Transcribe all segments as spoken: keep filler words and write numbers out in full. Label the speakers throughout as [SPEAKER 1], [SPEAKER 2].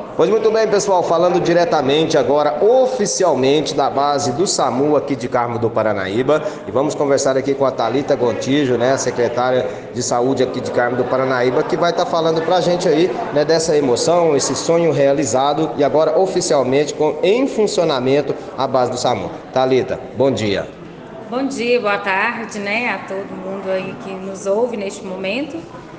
[SPEAKER 1] Pois muito bem, pessoal, falando diretamente agora, oficialmente, da base do SAMU aqui de Carmo do Paranaíba. E vamos conversar aqui com a Thalita Gontijo, né, secretária de Saúde aqui de Carmo do Paranaíba, que vai estar falando pra gente aí, né, dessa emoção, esse sonho realizado e agora oficialmente com, em funcionamento a base do SAMU. Thalita, bom dia.
[SPEAKER 2] Bom dia, boa tarde, né, a todo mundo aí que nos ouve neste momento.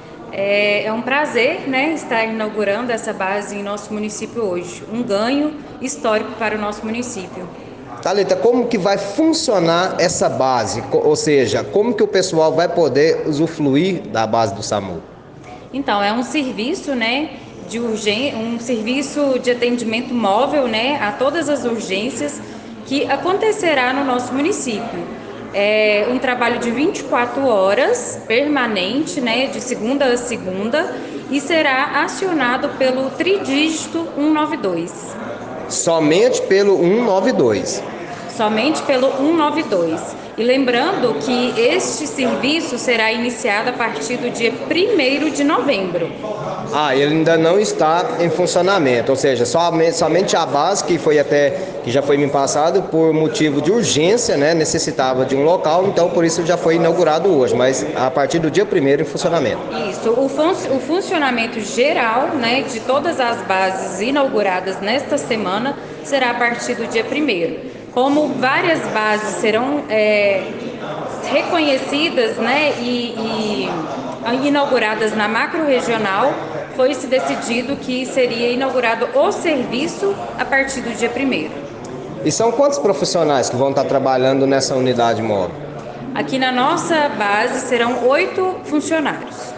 [SPEAKER 2] É, é um prazer, né, estar inaugurando essa base em nosso município hoje. Um ganho histórico para o nosso município.
[SPEAKER 1] Thalita, como que vai funcionar essa base? Ou seja, como que o pessoal vai poder usufruir da base do SAMU?
[SPEAKER 2] Então, é um serviço, né, de urgência, um serviço de atendimento móvel, né, a todas as urgências que acontecerá no nosso município. É um trabalho de vinte e quatro horas, permanente, né, de segunda a segunda, e será acionado pelo tridígito cento e noventa e dois.
[SPEAKER 1] Somente pelo cento e noventa e dois.
[SPEAKER 2] Somente pelo cento e noventa e dois. E lembrando que este serviço será iniciado a partir do dia primeiro de novembro.
[SPEAKER 1] Ah, ele ainda não está em funcionamento, ou seja, somente, somente a base que foi até que já foi me passado por motivo de urgência, né, necessitava de um local, então por isso já foi inaugurado hoje, mas a partir do dia primeiro em funcionamento.
[SPEAKER 2] Isso, o, fun o funcionamento geral, né, de todas as bases inauguradas nesta semana será a partir do dia primeiro. Como várias bases serão é, reconhecidas, né, e, e inauguradas na macro-regional, foi-se decidido que seria inaugurado o serviço a partir do dia primeiro.
[SPEAKER 1] E são quantos profissionais que vão estar trabalhando nessa unidade móvel?
[SPEAKER 2] Aqui na nossa base serão oito funcionários.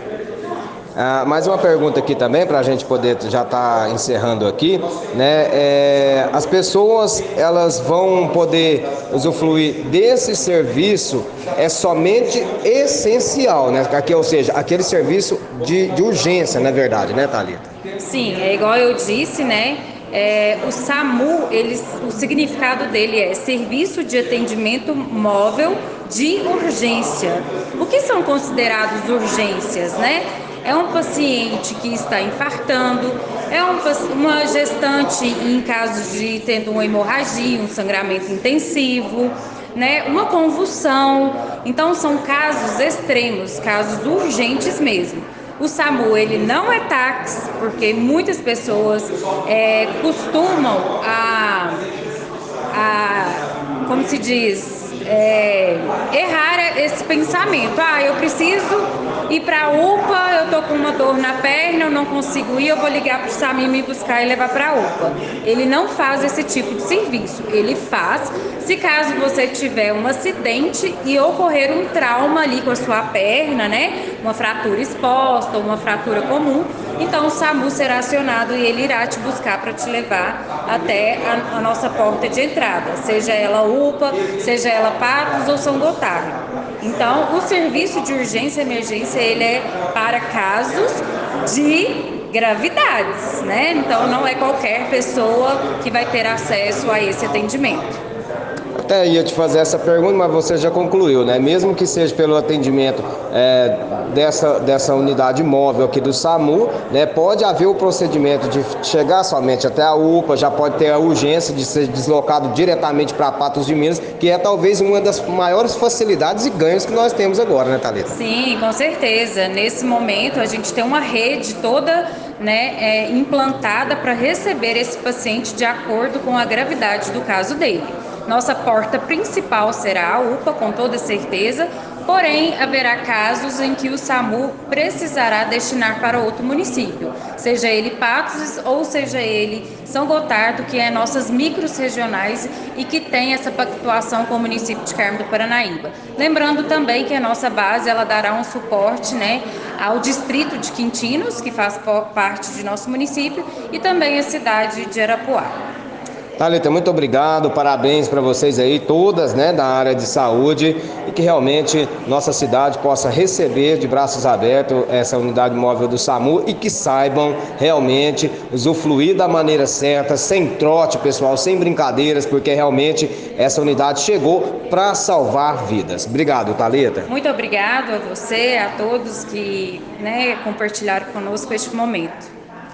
[SPEAKER 1] Ah, mais uma pergunta aqui também, para a gente poder já estar tá encerrando aqui, né? É, as pessoas elas vão poder usufruir desse serviço é somente essencial, né? Aqui, ou seja, aquele serviço de, de urgência, na verdade, né, Thalita?
[SPEAKER 2] Sim, é igual eu disse, né? É, o SAMU, ele, o significado dele é Serviço de Atendimento Móvel de Urgência. O que são considerados urgências, né? É um paciente que está infartando, é um, uma gestante em casos de tendo uma hemorragia, um sangramento intensivo, né? Uma convulsão. Então são casos extremos, casos urgentes mesmo. O SAMU, ele não é táxi, porque muitas pessoas é, costumam a, a, como se diz, é, errar esse pensamento. Ah, eu preciso ir para a U P A, eu tô com uma dor na perna, eu não consigo ir, eu vou ligar para o SAMU me buscar e levar para a U P A. Ele não faz esse tipo de serviço. Ele faz se caso você tiver um acidente e ocorrer um trauma ali com a sua perna, né? Uma fratura exposta ou uma fratura comum, então o SAMU será acionado e ele irá te buscar para te levar até a, a nossa porta de entrada, seja ela U P A, seja ela Patos ou São Gotardo. Então, o serviço de urgência e emergência, ele é para casos de gravidades, né? Então, não é qualquer pessoa que vai ter acesso a esse atendimento.
[SPEAKER 1] Até ia te fazer essa pergunta, mas você já concluiu, né? Mesmo que seja pelo atendimento é, dessa, dessa unidade móvel aqui do SAMU, né? Pode haver o procedimento de chegar somente até a U P A, já pode ter a urgência de ser deslocado diretamente para Patos de Minas, que é talvez uma das maiores facilidades e ganhos que nós temos agora, né, Thalita?
[SPEAKER 2] Sim, com certeza. Nesse momento a gente tem uma rede toda, né, é, implantada para receber esse paciente de acordo com a gravidade do caso dele. Nossa porta principal será a U P A, com toda certeza, porém haverá casos em que o SAMU precisará destinar para outro município, seja ele Patos ou seja ele São Gotardo, que é nossas micros regionais e que tem essa pactuação com o município de Carmo do Paranaíba. Lembrando também que a nossa base ela dará um suporte, né, ao distrito de Quintinos, que faz parte de nosso município, e também a cidade de Arapuá.
[SPEAKER 1] Thalita, muito obrigado, parabéns para vocês aí, todas, né, da área de saúde, e que realmente nossa cidade possa receber de braços abertos essa unidade móvel do SAMU e que saibam realmente usufruir da maneira certa, sem trote, pessoal, sem brincadeiras, porque realmente essa unidade chegou para salvar vidas. Obrigado, Thalita.
[SPEAKER 2] Muito obrigado a você, a todos que, né, compartilharam conosco este momento.